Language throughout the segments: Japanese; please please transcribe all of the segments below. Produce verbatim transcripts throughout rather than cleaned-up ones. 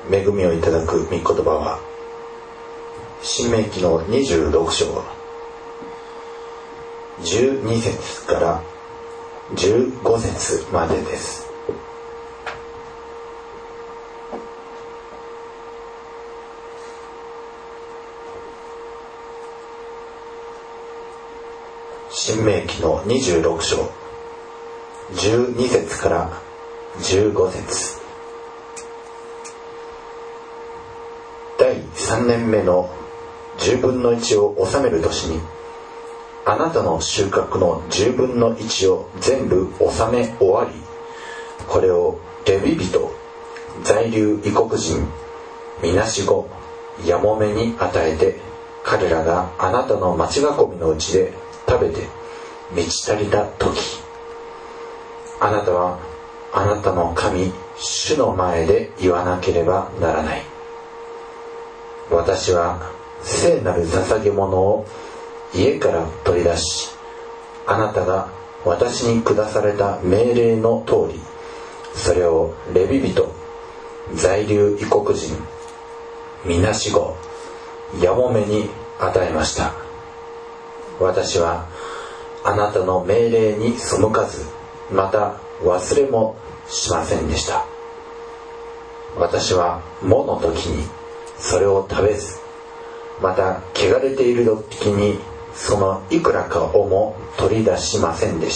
恵みをいただく御言葉は申命記のにじゅうろく章じゅうに節からじゅうご節までです。申命記のにじゅうろく章じゅうに節からじゅうご節。だいさんねんめのじゅうぶんのいちを納める年に、あなたの収穫のじゅうぶんのいちを全部納め終わり、これをレビ人、在留異国人、みなしご、やもめに与えて、彼らがあなたの町囲みのうちで食べて満ち足りた時、あなたはあなたの神主の前で言わなければならない。私は聖なる捧げ物を家から取り出し、あなたが私に下された命令の通り、それをレビ人、在留異国人、みなしご、やもめに与えました。私はあなたの命令に背かず、また忘れもしませんでした。私は喪の時にそれを食べず、また汚れている時にそのいくらかをも取り出しませんでした。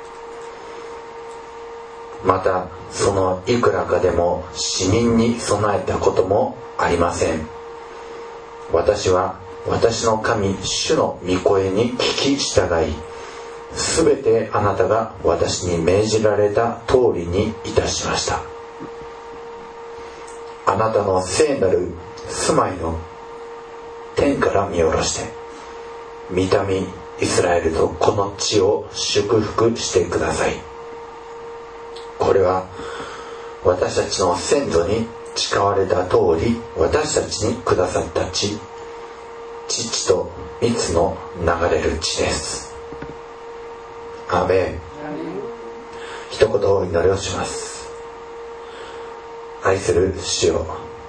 またそのいくらかでも死人に備えたこともありません。私は私の神主の御声に聞き従い、すべてあなたが私に命じられた通りにいたしました。あなたの聖なる住まいの天から見下ろして、御民イスラエルとこの地を祝福してください。これは私たちの先祖に誓われた通り、私たちにくださった地、乳と蜜の流れる地です。アーメン。一言お祈りをします。愛する主よ、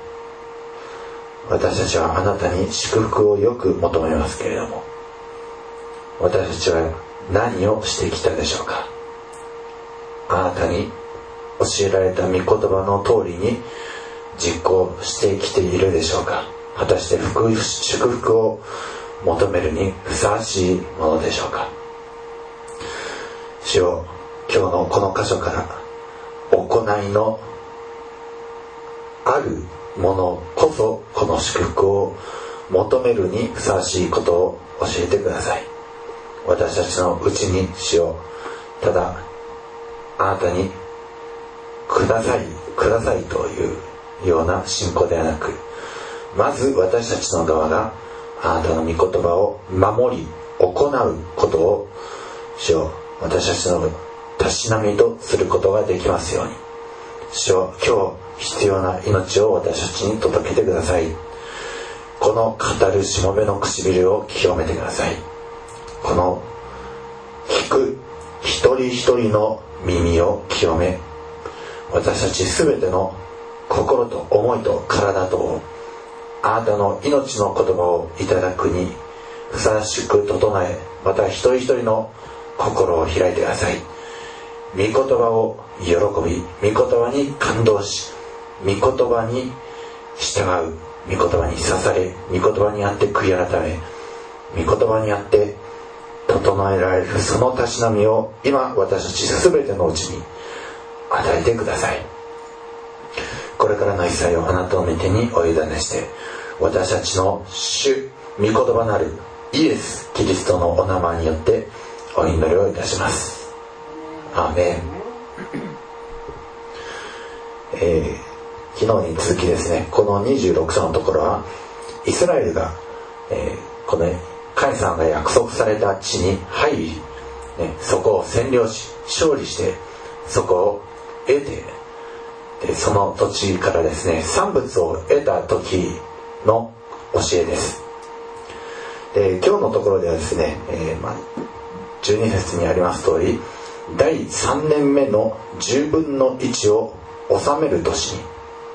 私たちはあなたに祝福をよく求めますけれども、私たちは何をしてきたでしょうか。あなたに教えられた御言葉の通りに実行してきているでしょうか。果たして福祝福を求めるにふさわしいものでしょうか。主よ、今日のこの箇所から行いのあるものこそこの祝福を求めるにふさわしいことを教えてください。私たちのうちに主よ、ただあなたにくださいくださいというような信仰ではなく、まず私たちの側があなたの御言葉を守り行うことを主よ、私たちのたしなみとすることができますように。主よ、今日必要な命を私たちに届けてください。この語るしもべの唇を清めてください。この聞く一人一人の耳を清め、私たちすべての心と思いと体とをあなたの命の言葉をいただくにふさわしく整え、また一人一人の心を開いてください。御言葉を喜び、御言葉に感動し、御言葉に従う、御言葉に刺され、御言葉にあって悔い改め、御言葉にあって整えられるそのたしなみを今私たちすべてのうちに与えてください。これからの一切をあなたの御手にお委ねして、私たちの主御言葉なるイエス・キリストのお名前によってお祈りをいたします。アーメン。えー、昨日に続きですね、このにじゅうろく章のところはイスラエルが、えー、この神様が約束された地に入り、ね、そこを占領し勝利してそこを得て、でその土地からですね産物を得た時の教えです。で今日のところではですね、えーまあ、じゅうに節にあります通り、だいさんねんめのじゅうぶんのいちを納める年に、ね、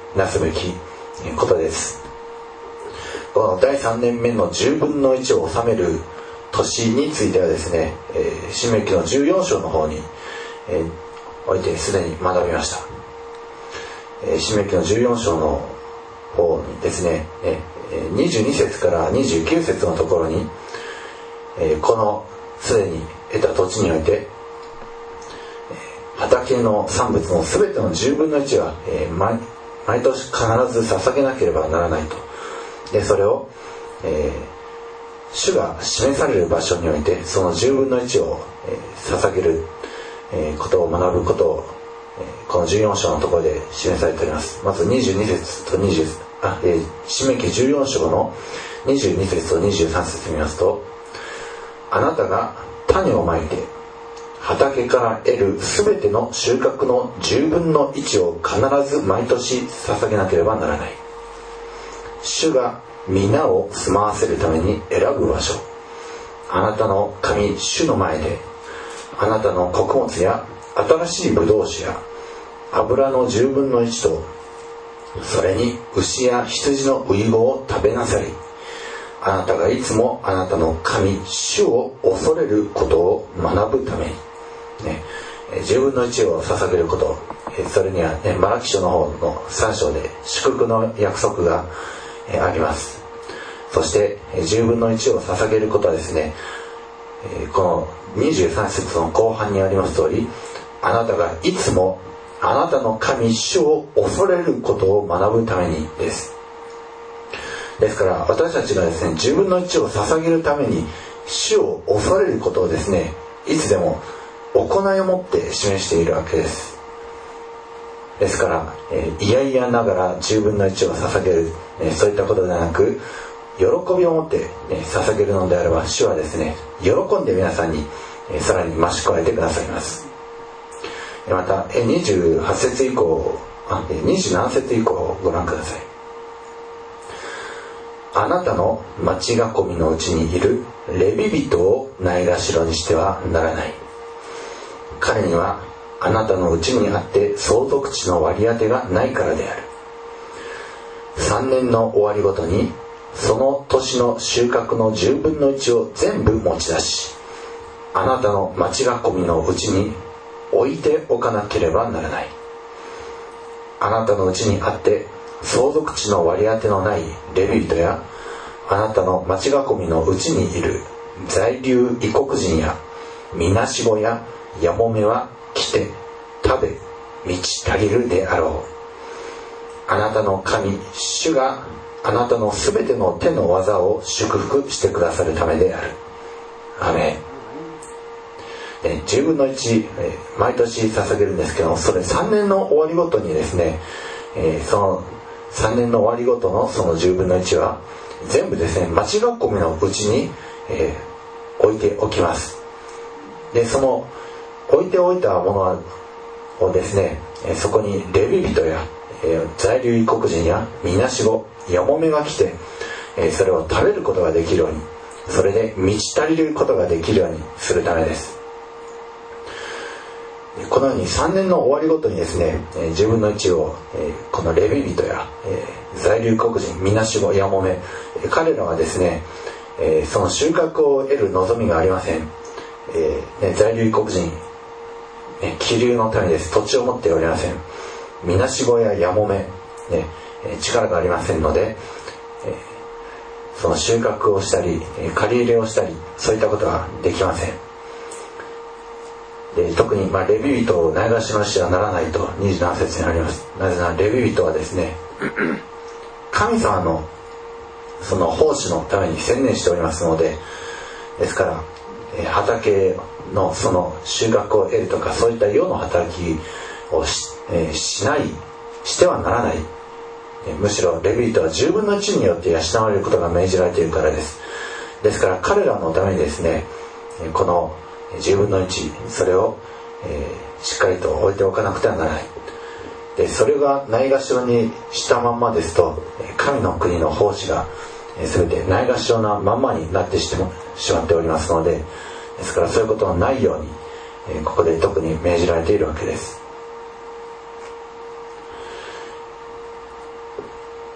なすべきことです。このだいさんねんめのじゅうぶんのいちを収める年についてはですね、えー、申命記のじゅうよん章の方に、えー、おいてすでに学びました。えー、申命記のじゅうよん章の方にですね、えー、にじゅうに節からにじゅうきゅう節のところに、えー、このすでに得た土地において、えー、畑の産物のすべてのじゅうぶんのいちは、えー、毎, 毎年必ず捧げなければならないと。でそれを、えー主が示される場所においてそのじゅうぶんのいちを、えー、捧げる、えー、ことを学ぶことを、えー、このじゅうよん章のところで示されております。まずにじゅうに節とにじゅうあ、えー、申命記じゅうよん章のにじゅうに節とにじゅうさん節見ますと、あなたが種をまいて畑から得るすべての収穫のじゅうぶんのいちを必ず毎年捧げなければならない。主が皆を住まわせるために選ぶ場所、あなたの神主の前であなたの穀物や新しいブドウ酒や油のじゅうぶんのいちとそれに牛や羊のウイゴを食べなさい。あなたがいつもあなたの神主を恐れることを学ぶために、ね、じゅうぶんのいちを捧げること、それには、ね、マラキ書の方のさん章で祝福の約束があります。そしてじゅうぶんのいちを捧げることはですね、このにじゅうさん節の後半にあります通り、あなたがいつもあなたの神主を恐れることを学ぶためにです。ですから私たちがですね、じゅうぶんのいちを捧げるために主を恐れることをですね、いつでも行いをもって示しているわけです。ですから、えー、いやいやながらじゅうぶんのいちを捧げる、えー、そういったことではなく、喜びを持って、ね、捧げるのであれば、主はですね、喜んで皆さんに、えー、さらに増し加えてくださいます。また、えー、にじゅうはち節以降、あ、えー、にじゅうなな節以降をご覧ください。あなたの町囲みのうちにいるレビ人をないがしろにしてはならない。彼にはあなたのうちにあって相続地の割り当てがないからである。さんねんの終わりごとにその年の収穫のじゅうぶんのいちを全部持ち出し、あなたの町囲みのうちに置いておかなければならない。あなたのうちにあって相続地の割り当てのないレビ人や、あなたの町囲みのうちにいる在留異国人やみなしごややもめは来て食べ満ち足りるであろう。あなたの神主があなたのすべての手の技を祝福してくださるためである。アメン。じゅうぶんのいち、毎年捧げるんですけど、それさんねんの終わりごとにですね、そのさんねんの終わりごとのそのじゅうぶんのいちは全部ですね、町囲みのうちに、えー、置いておきます。でその置いておいたものをですね、そこにレビ人や、えー、在留異国人やみなしごやもめが来て、えー、それを食べることができるように、それで満ち足りることができるようにするためです。このようにさんねんの終わりごとにですね、じゅうぶんのいちをこのレビ人や在留国人、みなしご、やもめ、彼らはですね、その収穫を得る望みがありません。在留異国人、気流のためです。土地を持っておりません。みなしごややもめ、力がありませんので、その収穫をしたり借り入れをしたり、そういったことはできません。で特に、まあ、レビ人をないがしろにしてはならないとにじゅうなな節にあります。なぜならレビ人はですね、神様のその奉仕のために専念しておりますので、ですから、えー、畑のその収穫を得るとか、そういった世の働きを し,、えー、しないしてはならない、えー、むしろレビ人はじゅうぶんのいちによって養われることが命じられているからです。ですから彼らのためにですね、このじゅうぶんのいち、それを、えー、しっかりと置いておかなくてはならない。でそれがないがしろにしたまんまですと、神の国の奉仕が全てないがしろなまんまになってしまっておりますので、ですからそういうことのないようにここで特に命じられているわけです。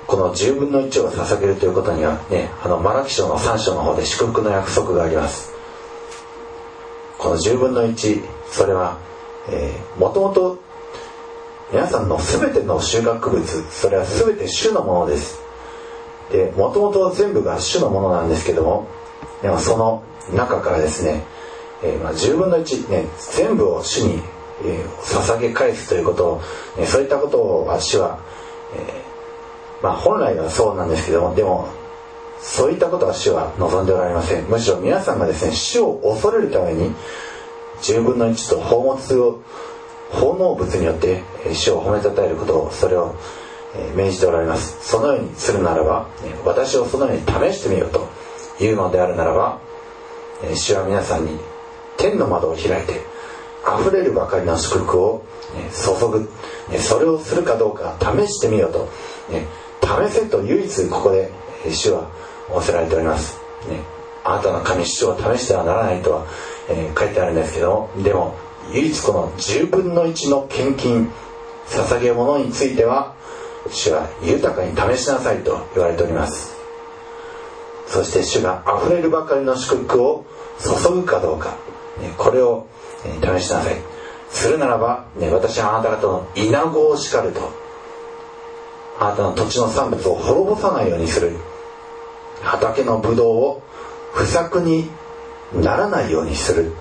このじゅうぶんのいちを捧げるということにはね、あのマラキ書のさん章の方で祝福の約束があります。このじゅうぶんのいち、それは、えー、もともと皆さんのすべての収穫物、それはすべて主のものです。で、もともと全部が主のものなんですけども、でもその中からですね、えーまあ、じゅうぶんのいち、ね、全部を主に、えー、捧げ返すということを、ね、そういったことを主は、えーまあ、本来はそうなんですけども、でもそういったことは主は望んでおられません。むしろ皆さんがですね、主を恐れるためにじゅうぶんのいちと宝物を奉納物によって主を褒めたたえることを、それを命じておられます。そのようにするならば、私をそのように試してみようというのであるならば、主は皆さんに天の窓を開いて溢れるばかりの祝福を注ぐ、それをするかどうか試してみようと、試せと唯一ここで主は仰せられております。あなたの神主を試してはならないとは書いてあるんですけども、でも唯一このじゅうぶんのいちの献金、捧げ物については主は豊かに試しなさいと言われております。そして主が溢れるばかりの祝福を注ぐかどうか、これを試しなさい。するならば、私はあなた方のイナゴを叱ると、あなたの土地の産物を滅ぼさないようにする、畑のブドウを不作にならないようにする。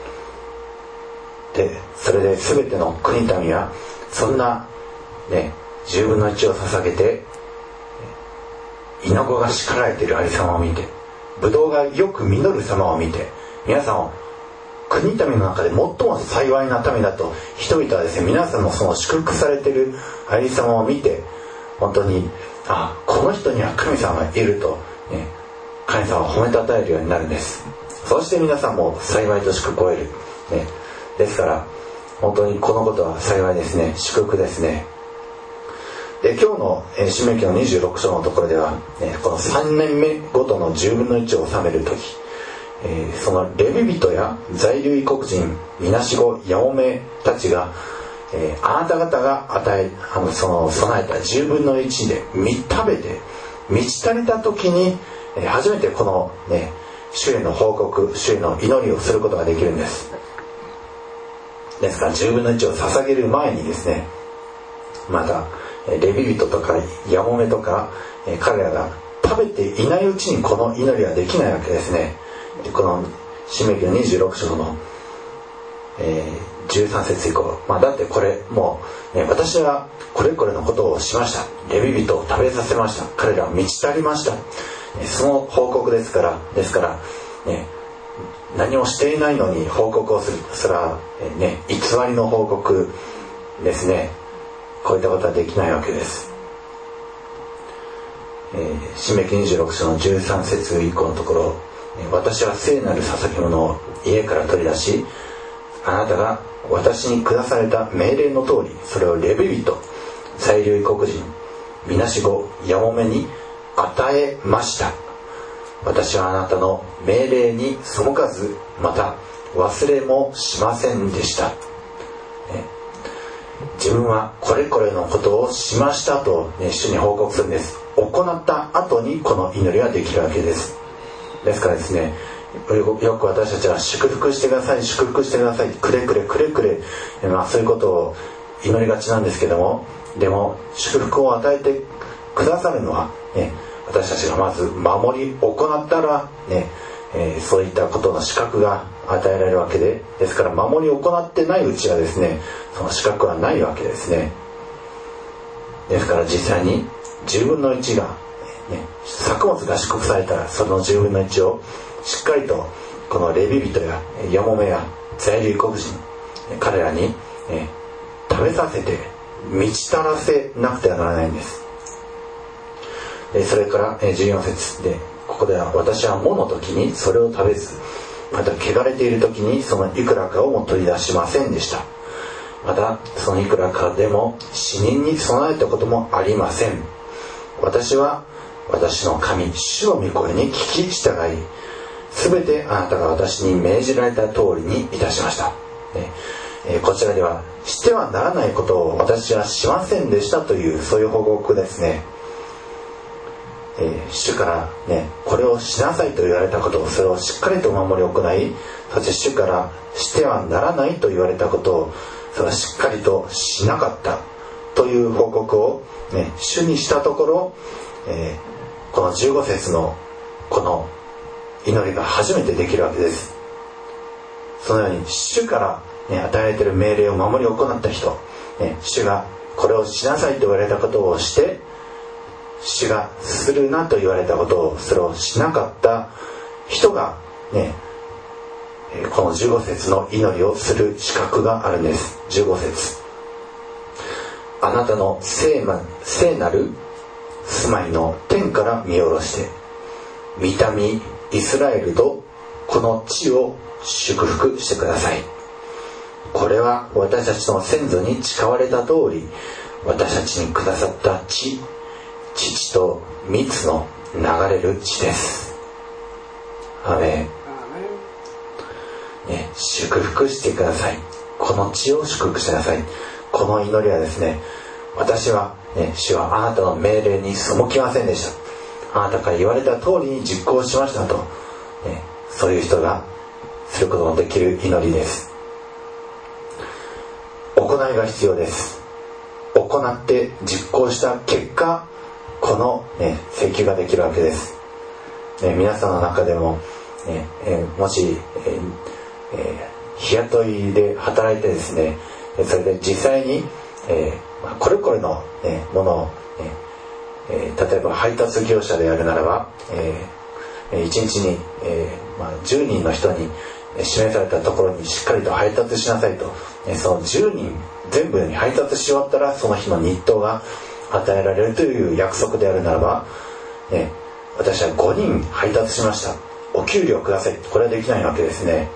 で、それで全ての国民はそんなね、じゅうぶんのいちを捧げて、イナゴが叱られているありさまを見て、ブドウがよく実る様を見て、皆さんを国民の中で最も幸いな民だと人々はですね、皆さんのその祝福されているありさまを見て、本当に、あ、この人には神様がいると、ね、神様を褒めたたえるようになるんです。そして皆さんも幸いと祝福を得る、ね、ですから本当にこのことは幸いですね、祝福ですね。で、今日の申命記のにじゅうろく章のところでは、ね、このさんねんめごとのじゅうぶんのいちを納めるとき、えー、そのレビ人や在留異国人、みなしご、やもめたちが、えー、あなた方が与えあのその備えたじゅうぶんのいちで食べて満ち足りたときに、えー、初めてこのね、主への報告、主への祈りをすることができるんです。ですからじゅうぶんのいちを捧げる前にですね、またレビ人とかヤモメとか、えー、彼らが食べていないうちにこの祈りはできないわけですね。この申命記のにじゅうろく章の、えー、じゅうさん節以降、まあ、だってこれもう、ね、私はこれこれのことをしました、レビ人を食べさせました、彼らは満ち足りました、その報告ですからですから、ね、何もしていないのに報告をする、それは、ね、偽りの報告ですね。こういったことはできないわけです。えー、申命記にじゅうろく章のじゅうさん節以降のところ、私は聖なる捧げ物を家から取り出し、あなたが私に下された命令の通り、それをレビ人、在留異国人、みなしご、やもめに与えました。私はあなたの命令に背かず、また忘れもしませんでした。ね、自分はこれこれのことをしましたと、ね、主に報告するんです。行った後にこの祈りはできるわけです。ですからですね、よく私たちは祝福してください、祝福してください、くれくれくれくれ、まあ、そういうことを祈りがちなんですけども、でも祝福を与えてくださるのは、ね、私たちがまず守り行ったら、ねえー、そういったことの資格が与えられるわけで、ですから守り行ってないうちはですね、その資格はないわけですね。ですから実際にじゅうぶんのいちが、ね、作物が祝福されたら、そのじゅうぶんのいちをしっかりとこのレビ人やヤモメや在留異国人、彼らに、ね、食べさせて満ち足らせなくてはならないんです。それからじゅうよん節で、ここでは私はもの時にそれを食べず、また汚れている時にそのいくらかをも取り出しませんでした。またそのいくらかでも死人に備えたこともありません。私は私の神主の御声に聞き従い、すべてあなたが私に命じられた通りにいたしました。えー、こちらではしてはならないことを私はしませんでしたという、そういう報告ですね。 えー、主からねこれをしなさいと言われたことをそれをしっかりと守り行い、そして主からしてはならないと言われたことをそれをしっかりとしなかったという報告を、ね、主にしたところ、えー、このじゅうご節のこの祈りが初めてできるわけです。そのように主から、ね、与えられている命令を守り行った人、ね、主がこれをしなさいと言われたことをして主がするなと言われたことをそれをしなかった人が、ね、このじゅうご節の祈りをする資格があるんです。じゅうご節、あなたの聖な、聖なる住まいの天から見下ろして御民イスラエルとこの地を祝福してください。これは私たちの先祖に誓われた通り私たちにくださった地、父と蜜の流れる地です。アーメン、ね、祝福してください。この地を祝福してください。この祈りはですね、私は、ね、主はあなたの命令に背きませんでした、あなたから言われた通りに実行しましたと、ね、そういう人がすることのできる祈りです。行いが必要です。行って実行した結果この、ね、請求ができるわけです、ね、皆さんの中でも、ねえー、もし、えーえー、日雇いで働いてですね、それで実際に、えーまあ、これこれの、ね、ものを、ねえー、例えば配達業者であるならば、えー、いちにちに、えーまあ、じゅうにんの人に指名されたところにしっかりと配達しなさいと、そのじゅうにん全部に配達し終わったらその日の日当が与えられるという約束であるならば、ね、私はごにん配達しました、お給料ください、これはできないわけですね。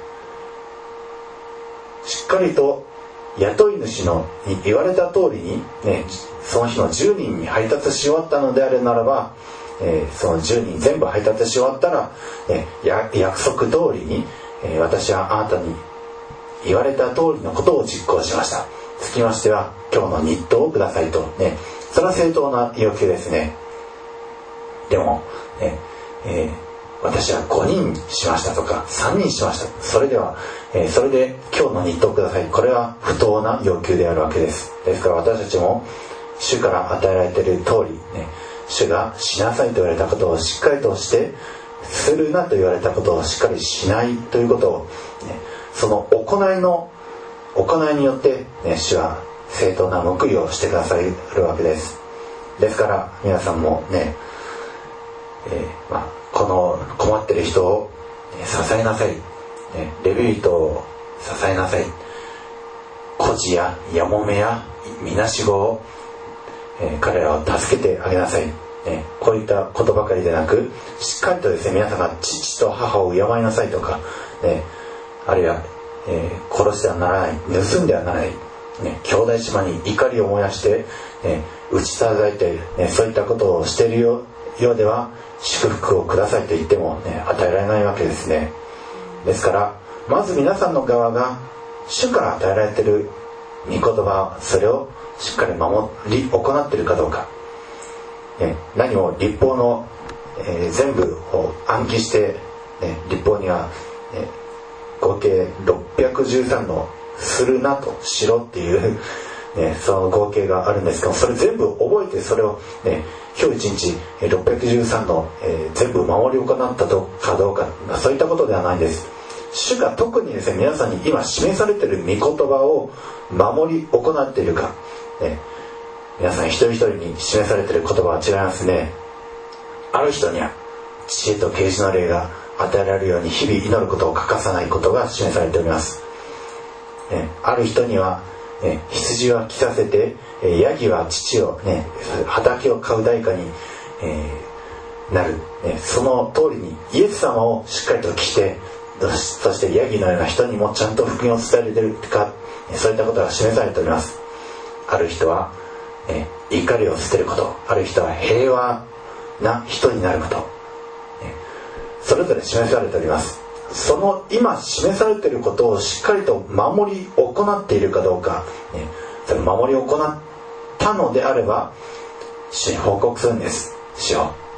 しっかりと雇い主のに言われた通りに、ね、その日のじゅうにんに配達し終わったのであるならば、えー、そのじゅうにん全部配達し終わったら、ね、や約束通りに、えー、私はあなたに言われた通りのことを実行しました、つきましては今日の日当をくださいと、ね、それは正当な要求ですね。でも、ねえー、私はごにんしましたとかさんにんしました、それでは、えー、それで今日の日当をください、これは不当な要求であるわけです。ですから私たちも主から与えられている通り、ね、主がしなさいと言われたことをしっかりとしてするなと言われたことをしっかりしないということを、ね、その行いの行いによって、ね、主は正当な報いをしてくださるわけです。ですから皆さんもね、えーまあ、この困っている人を、ね、支えなさい、ね、レビ人を支えなさい、孤児ややもめやみなしごを、えー、彼らを助けてあげなさい、ね、こういったことばかりでなくしっかりとですね、皆さんが父と母を敬いなさいとか、ね、あるいは、えー、殺してはならない、盗んではならない、ね、兄弟姉妹に怒りを燃やして、ね、打ち叩いて、ね、そういったことをしているよう、ようでは祝福をくださいと言っても、ね、与えられないわけですね。ですからまず皆さんの側が主から与えられている御言葉、それをしっかり守り行っているかどうか、ね、何も律法の、えー、全部を暗記して、ね、律法には、ね、合計ろっぴゃくじゅうさんのするなとしろっていう、ね、その合計があるんですけど、それ全部覚えてそれを、ね、今日一日ろっぴゃくじゅうさんの、えー、全部守り行ったかどうか、そういったことではないんです。主が特にですね、皆さんに今示されている御言葉を守り行っているか、ね、皆さん一人一人に示されている言葉は違いますね。ある人には知恵と啓示の霊が与えられるように日々祈ることを欠かさないことが示されております、ね、ある人には、ね、羊は着させて、えー、ヤギは乳を、ね、畑を買う代価に、えー、なる、ね、その通りにイエス様をしっかりと着て、そしてヤギのような人にもちゃんと福音を伝えれてるか、そういったことが示されております。ある人は、えー、怒りを捨てること、ある人は平和な人になること、ね、それぞれ示されております。その今示されていることをしっかりと守り行っているかどうか、ね、それ守り行ったのであれば主に報告するんです。主よ、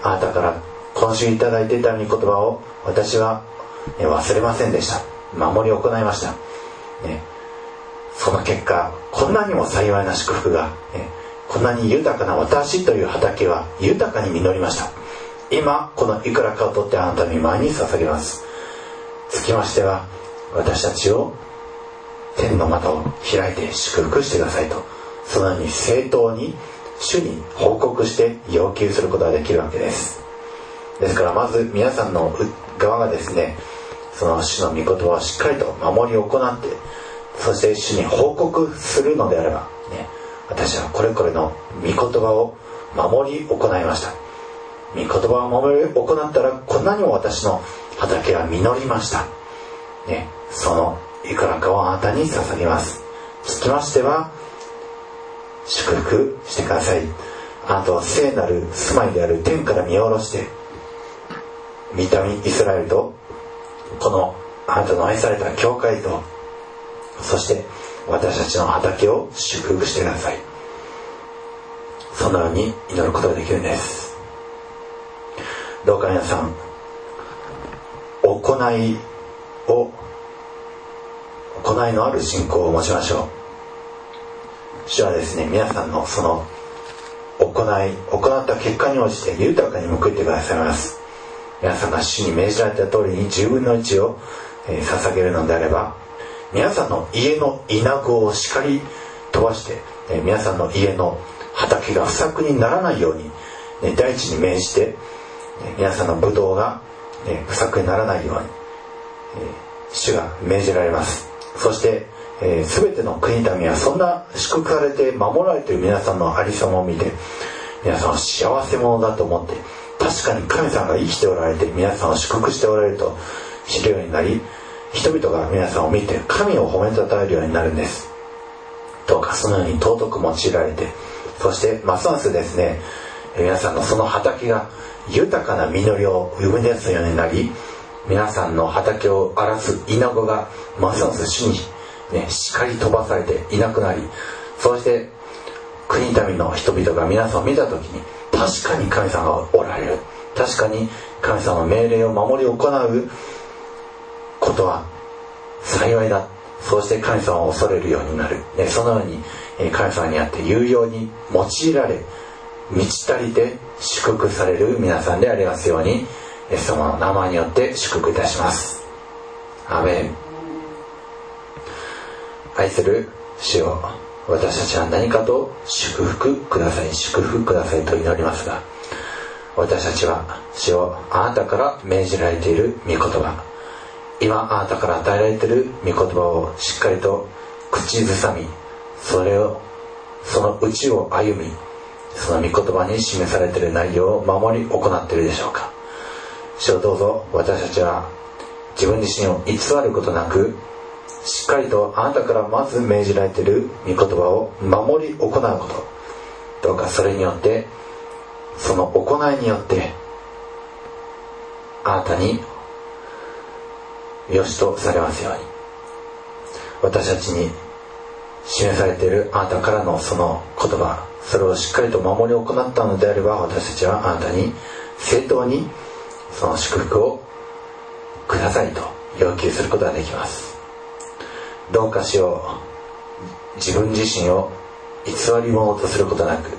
あなたから今週いただいていた御言葉を私は忘れませんでした。守り行いました、ね、その結果こんなにも幸いな祝福が、ね、こんなに豊かな私という畑は豊かに実りました。今このいくらかを取ってあなたの前に捧げます。つきましては私たちを天の股を開いて祝福してくださいと、そのように正当に主に報告して要求することができるわけです。ですからまず皆さんの側がですね、その主の御言葉をしっかりと守り行って、そして主に報告するのであれば、ね、私はこれこれの御言葉を守り行いました。御言葉を守り行ったらこんなにも私の畑は実りました、ね、そのいくらかをあなたに捧げます。つきましては祝福してください。あなたは聖なる住まいである天から見下ろして御民イスラエルとこのあなたの愛された教会と、そして私たちの畑を祝福してください。そのように祈ることができるんです。どうか皆さん行いを行いのある信仰を持ちましょう。主はですね、皆さんのその行い行った結果に応じて豊かに報いてくださいます。皆さんが主に命じられた通りにじゅうぶんのいちを、えー、捧げるのであれば、皆さんの家の稲子を叱り飛ばして、えー、皆さんの家の畑が不作にならないように、ね、大地に命じて、ね、皆さんのブドウが、ね、不作にならないように、えー、主が命じられます。そして、えー、全ての国民はそんな祝福されて守られている皆さんのありさまを見て、皆さんは幸せ者だと思って、確かに神様が生きておられて皆さんを祝福しておられると知るようになり、人々が皆さんを見て神を褒めたたえるようになるんです。どうかそのように尊く用いられて、そしてますますですね、皆さんのその畑が豊かな実りを生み出すようになり、皆さんの畑を荒らす稲子がますます主に、ね、叱り飛ばされていなくなり、そして国民の人々が皆さんを見た時に、確かに神様がおられる、確かに神様の命令を守り行うことは幸いだ、そうして神様を恐れるようになる、ね、そのように神様にあって有用に用いられ、満ち足りて祝福される皆さんでありますように、イエス様の名前によって祝福いたします。アーメン。愛する主よ、私たちは何かと祝福ください、祝福くださいと祈りますが、私たちは主よ、あなたから命じられている御言葉、今あなたから与えられている御言葉をしっかりと口ずさみ、それをその内を歩み、その御言葉に示されている内容を守り行っているでしょうか。主よ、どうぞ私たちは自分自身を偽ることなく、しっかりとあなたからまず命じられている御言葉を守り行うこと、どうかそれによって、その行いによってあなたに良しとされますように、私たちに示されているあなたからのその言葉、それをしっかりと守り行ったのであれば、私たちはあなたに正当にその祝福をくださいと要求することができます。どうかしよう、自分自身を偽り者とすることなく、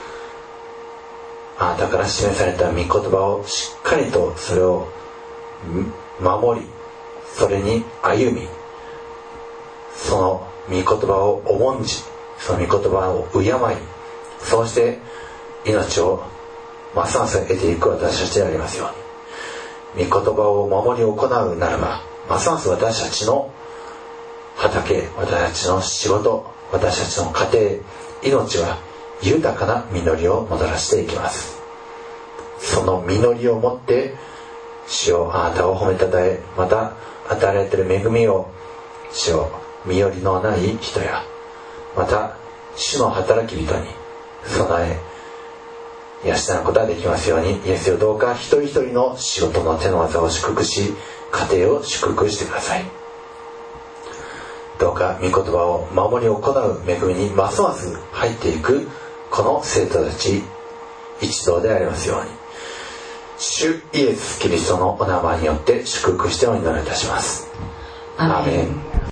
あなたから示された御言葉をしっかりとそれを守り、それに歩み、その御言葉を重んじ、その御言葉を敬い、そうして命をますます得ていく私たちでありますように、御言葉を守り行うならば、ますます私たちの畑、私たちの仕事、私たちの家庭、命は豊かな実りをもたらしていきます。その実りをもって主よ、あなたを褒めたたえ、また与えられている恵みを主よ、身寄りのない人や、また主の働き人に備え養うことができますように、イエスよ、どうか一人一人の仕事の手の技を祝福し、家庭を祝福してください。どうか御言葉を守り行う恵みにますます入っていくこの生徒たち一同でありますように、 主イエス・キリストのお名前によって祝福してお祈りいたします。 アーメン。 アーメン。